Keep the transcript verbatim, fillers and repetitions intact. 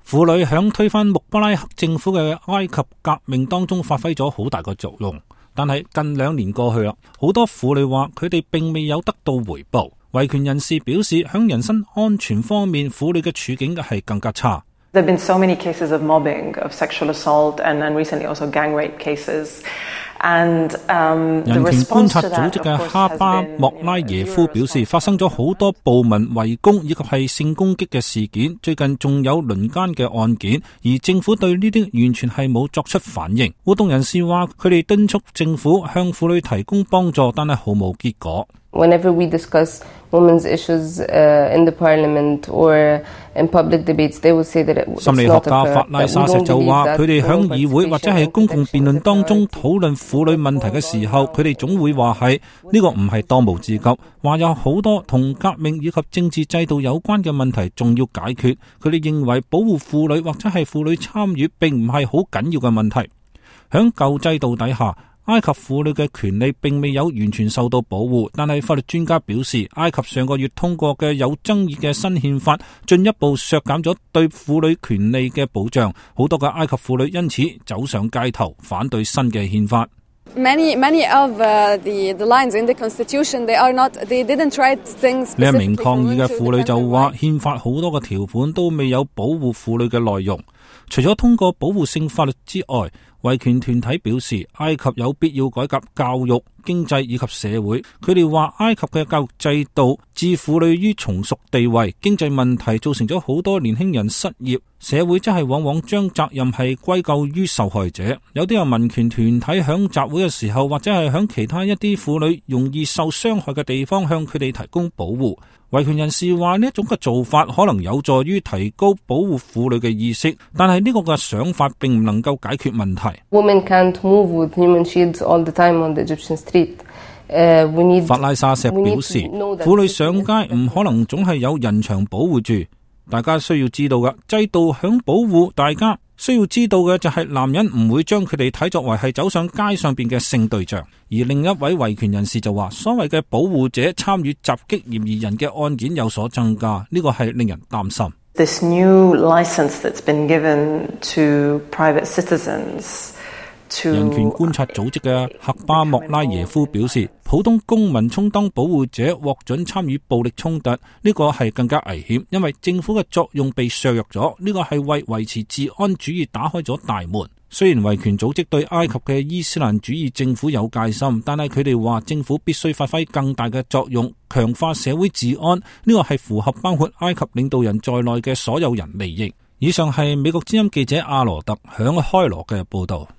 婦女響推翻穆巴拉克政府嘅埃及革命當中發揮咗好大個作用，但係近兩年過去啦，好多婦女話佢哋並未有得到回報。維權人士表示，響人身安全方面，婦女嘅處境係更加差。 There have been so many cases of mobbing, of sexual assault, and then recently also gang rape cases. And, um, 人權觀察組織嘅哈巴莫拉耶夫表示，發生咗好多暴民圍攻以及係性攻擊嘅事件，最近仲有輪姦嘅案件，而政府對呢啲完全係冇作出反應。活動人士話，佢哋敦促政府向婦女提供幫助，但係毫無結果。 Whenever we discuss women's issues uh, in the parliament or in public debates, they will say that it, 心理學家法拉沙石就話，佢哋響議會或者係公共辯論當中討論婦女問題嘅時候，佢哋總會話係呢個唔係當務之急，話有好多同革命以及政治制度有關嘅問題仲要解決。佢哋認為保護婦女或者係婦女參與並唔係好緊要嘅問題。響舊制度底下，埃及婦女嘅權利並未有完全受到保護，但係法律專家表示，埃及上個月通過嘅有爭議嘅新憲法進一步削減咗對婦女權利嘅保障，好多嘅埃及婦女因此走上街頭反對新嘅憲法。 Many, many of uh, the, the lines in the constitution, they are not, they didn't write things. 呢一名抗議嘅婦女就話，憲法好多嘅條款都未有保護婦女嘅內容。除咗通過保護性法律之外，維權團體表示，埃及有必要改革教育、經濟以及社會。佢哋話，埃及嘅教育制度置婦女於從屬地位，經濟問題造成咗好多年輕人失業，社會則係往往將責任係歸咎於受害者。有啲人民權團體響集會嘅時候，或者係響其他一啲婦女容易受傷害嘅地方向佢哋提供保護。維權人士話，呢一種嘅做法可能有助於提高保護婦女嘅意識，但係呢個嘅想法並唔能夠解決問題。 Women can't move with human shields all the time on the Egyptian street. Uh, we need, 法拉沙石表示，婦女上街唔可能總係有人牆保護住。大家需要知道嘅制度響保護大家，需要知道嘅就係男人唔會將佢哋睇作為係走上街上邊嘅性對象。而另一位維權人士就話，所謂嘅保護者參與襲擊嫌疑人嘅案件有所增加，呢個係令人擔心。 This new license that's been given to private citizens。 人權觀察組織嘅克巴莫拉耶夫表示，普通公民充當保護者獲准參與暴力衝突，呢個係更加危險，因為政府嘅作用被削弱咗，呢個係為維持治安主義打開咗大門。雖然維權組織對埃及嘅伊斯蘭主義政府有戒心，但係佢哋話政府必須發揮更大嘅作用，強化社會治安，呢個係符合包括埃及領導人在內嘅所有人利益。以上係美國之音記者阿羅特響開羅嘅報道。